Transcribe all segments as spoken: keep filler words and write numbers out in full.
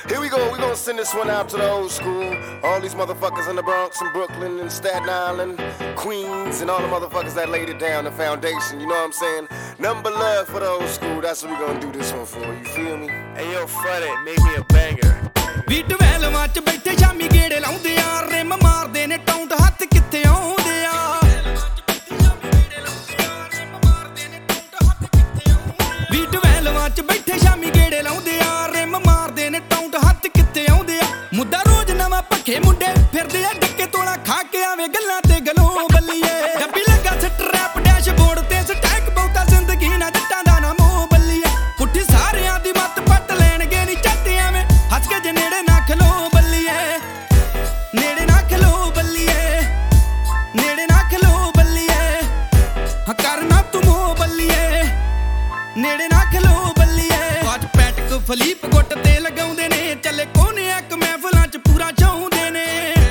Here we go, we gonna send this one out to the old school. All these motherfuckers in the Bronx and Brooklyn and Staten Island, Queens, and all the motherfuckers that laid it down, the foundation, you know what I'm saying? Number love for the old school, that's what we gonna do this one for, you feel me? Hey yo, Fred, make me a banger. ਵੀ ਟਵੈਲਵਾਂ ਚ ਬੈਠੇ ਸ਼ਾਮੀ ਗੇੜੇ ਲਾਉਂਦੇ ਆ rim ਮਾਰਦੇ ਨੇ taunt ਹੱਥ ਕਿੱਥੇ ਆਉਂਦੇ ਆ ਵੀ ਟਵੈਲਵਾਂ ਚ ਬੈਠੇ ਸ਼ਾਮੀ ਗੇੜੇ ਲਾਉਂਦੇ ਆ ਰਿਮ ਮਾਰਦੇ ਨੇ ਟੌਂਟ ਹੱਥ ਕਿੱਥੇ ਆਉਂਦੇ ਆ ਮੁੱਦਾ ਰੋਜ਼ ਨਵਾਂ ਪੱਖੇ ਮੁੰਡੇ ਫਿਰਦੇ ਆ ਡੱਕੇ ਤੋਲਾ ਖਾ ਕੇ ਆਵੇ ਗੱਲਾਂ ਤੇ ਗਲੋਂ ਬੱਲੀਏ ਡੱਬੀ ਲੱਗਾ ਸਟਰੈਪ ਡੈਸ਼ਬੋਰਡ ਤੇ ਸਟੈਕ ਬਹੁਤਾ ਜ਼ਿੰਦਗੀ ਨਾ ਜੱਟਾਂ ਦਾ ਨਾ ਮੋਹ ਬੱਲੀਏ ਪੁੱਠੀ ਸਾਰਿਆਂ ਦੀ ਮੱਤ ਪੱਟ ਲੈਣਗੇ ਨੀ ਝੱਟ ਐਵੇਂ ਹੱਸ ਕੇ ਜੇ ਨੇੜੇ ਨਾ ਖਲੋ ਬੱਲੀਏ ਨੇੜੇ ਨਾ ਖਲੋ ਬੱਲੀਏ ਨੇੜੇ ਨਾ ਖਲੋ ਬੱਲੀਏ ਹਾਂ ਕਰਨਾ ਤੂੰ ਮੋਹ ਬੱਲੀਏ ਨੇੜੇ ਨਾ ਖਲੋ ਬੱਲੀਏ ਵਾਚ ਪੈਟਕ ਫਲੀਪ ਗੁੱਟ ਤੇ ਲਗਾਉਂਦੇ ਨੇ ਚੱਲੇ ਕੋਨੇ ਇੱਕ ਮਹਿਫਲਾਂ ਚ ਪੂਰਾ ਚਾਹੁੰਦੇ ਨੇ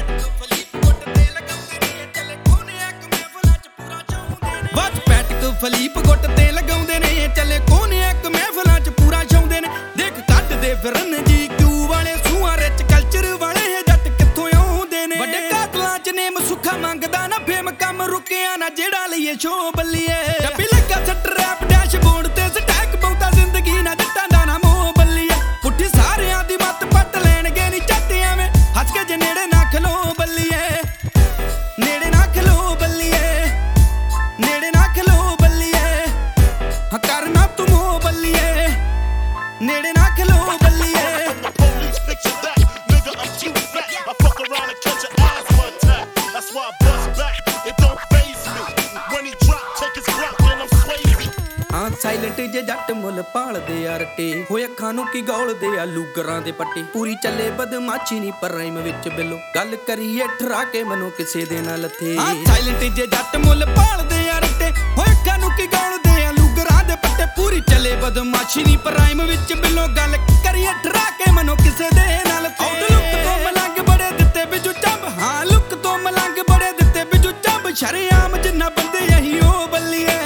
ਵਾਚ ਪੈਟਕ ਫਲੀਪ ਗੁੱਟ ਤੇ ਲਗਾਉਂਦੇ ਨੇ ਚੱਲੇ ਕੋਨੇ ਇੱਕ ਮਹਿਫਲਾਂ ਚ ਪੂਰਾ ਚਾਹੁੰਦੇ ਨੇ ਦੇਖ ਕੱਢਦੇ ਫਿਰਨ ਜੀ ਕਿਊ ਵਾਲੇ ਸੂਆਂ ਰਿਚ ਕਲਚਰ ਵਾਲੇ ਜੱਟ ਕਿੱਥੋਂ ਆਉਂਦੇ ਨੇ ਵੱਡੇ ਕਾਤਲਾਂ ਚ ਨੇਮ ਸੁੱਖਾ ਮੰਗਦਾ ਨਾ ਫੇਮ ਕੰਮ ਰੁਕਿਆ ਨਾ ਜਿਹੜਾ ਲਈਏ ਸ਼ੋ ਬੱਲੀਏ ਡੱਬੀ ਲੱਗਾ ਸਟਰੈਪ ਡੈਸ਼ਬੋਰਡ ਤੇ ਸਟੈਕ ਬਹੁਤਾ ਜ਼ਿੰਦਗੀ ਨਾ ਜੱਟਾਂ ਦਾ ਨਾ ਮੋਹ ਬੱਲੀਏ ਪੁੱਠੀ ਸਾਰਿਆਂ ਦੀ ਮੱਤ ਪੱਟ ਲੈਣਗੇ ਨੀ ਝੱਟ ਐਵੇਂ ਹੱਸ ਕੇ ਜੇ ਨੇੜੇ ਨਾ ਖਲੋ ਬੱਲੀਏ ਨੇੜੇ ਨਾ ਖਲੋ ਬੱਲੀਏ ਨੇੜੇ ਨਾ ਖਲੋ ਬੱਲੀਏ ਹਾਂ ਕਰਨਾ ਤੂੰ ਮੋਹ ਬੱਲੀਏ ਨੇੜੇ ਨਾ ਖਲੋ ਬੱਲੀਏ Police picture that, nigga, I'm too fat. I fuck around and catch an asthma attack. That's why I bust back, it don't faze me. When he drop, take his breath and I'm swayzy. ਹਾਂ silent ਜੇ ਜੱਟ ਮੁੱਲ ਪਾਲਦੇ ਆ ਰੱਟੇ ਹੋਏ ਅੱਖਾਂ ਨੂੰ ਕੀ ਗੌਲਦੇ ਆ ਲੂਗਰਾਂ ਦੇ ਪੱਟੇ ਪੂਰੀ ਚੱਲੇ ਬਦਮਾਸ਼ੀ ਨਹੀਂ ਪਰ ਰਾਈਮ ਵਿੱਚ ਬਿੱਲੋ ਗੱਲ ਕਰੀਏ ਠਰਾ ਕੇ ਮਨੋਂ ਕਿਸੇ ਦੇ ਨਾਲ ਲੱਥੇ ਹਾਂ ਸਾਇਲੈਂਟ ਜੇ ਜੱਟ ਮੁੱਲ ਪਾਲਦੇ ਆ ਰੱਟੇ ਹੋਏ ਅੱਖਾਂ ਨੂੰ ਕੀ ਗੌਲਦੇ ਆ ਲੂਗਰਾਂ ਦੇ ਪੱਟੇ ਪੂਰੀ ਚੱਲੇ ਬਦਮਾਸ਼ੀ ਨਹੀਂ ਪਰ ਰਾਈਮ ਵਿੱਚ ਬਿੱਲੋ ਗੱਲ ਕਰੀਏ ਠਰਾ ਕੇ ਮਨੋਂ ਕਿਸੇ ਦੇ ਨਾਲ ਲੱਥੇ ਲੁੱਕ ਤੋਂ ਮਲੰਗ ਬੜੇ ਦਿੱਤੇ ਬਿਜੂ ਚੱਬ ਹਾਂ ਲੁੱਕ ਤੋਂ ਮਲੰਗ ਬੜੇ ਦਿੱਤੇ ਬਿਜੂ ਚੱਬ ਸ਼ਰੇਆਮ ਜਿੰਨਾ ਬੰਦੇ ਅਹੀਂ ਉਹ ਬੱਲੀਏ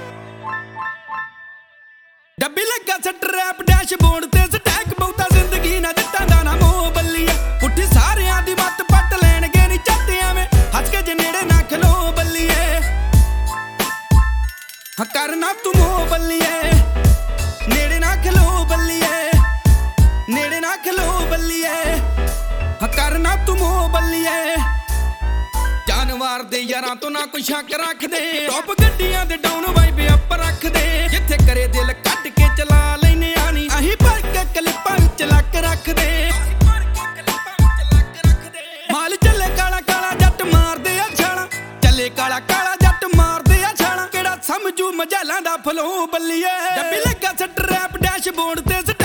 ਡੱਬੀ ਲੱਗਾ ਸਟਰੈਪ ਡੈਸ਼ਬੋਰਡ ਤੇ ਸਟੈਕ ਬਹੁਤਾ ਜ਼ਿੰਦਗੀ ਨਾ ਜੱਟਾਂ ਦਾ ਨਾ ਮੋਹ ਬੱਲੀਏ ਪੁੱਠੀ ਸਾਰਿਆਂ ਦੀ ਮੱਤ ਪੱਟ ਲੈਣਗੇ ਨੀ ਝੱਟ ਐਵੇਂ ਹੱਸ ਕੇ ਜੇ ਨੇੜੇ ਨਾ ਖਲੋ ਬੱਲੀਏ ਹਾਂ ਕਰਨਾ ਤੂੰ ਮੋਹ ਬੱਲੀਏ ਨੇੜੇ ਨਾ ਖਲੋ ਬੱਲੀਏ ਨੇੜੇ ਨਾ ਖਲੋ ਬੱਲੀਏ ਹਾਂ ਕਰਨਾ ਤੂੰ ਮੋਹ ਬੱਲੀਏ ਜਾਨਵਾਰ ਦੇ ਯਾਰਾਂ ਤੋਂ ਨਾ ਕੋਈ ਸ਼ੱਕ ਰੱਖਦੇ ਟੌਪ ਗੱਡੀਆਂ ਦੇ ਡਾਊਨ ਵਾਈਬ ਅੱਪ ਰੱਖਦੇ ਜਿੱਥੇ ਕਰੇ ਦਿਲ ਕੱਢ ਕੇ ਚਲਾ ਲੈਨੇ ਆ ਨੀ ਅਹੀਂ ਭਰ ਕੇ ਕਲਿੱਪਾਂ ਵਿੱਚ ਲੱਕ ਰੱਖਦੇ ਮਾਲ ਚੱਲੇ ਕਾਲਾ ਕਾਲਾ ਜੱਟ ਮਾਰਦੇ ਆ ਛਾਲਾਂ ਚੱਲੇ ਕਾਲਾ ਕਾਲਾ ਜੱਟ ਮਾਰਦੇ ਆ ਛਾਲਾਂ ਕਿਹੜਾ ਸਮਝੂ ਮਜਾਲਾਂ ਦਾ ਫਲੋ ਬੱਲੀਏ ਡੱਬੀ ਲੱਗਾ ਸਟਰੈਪ ਡੈਸ਼ਬੋਰਡ ਤੇ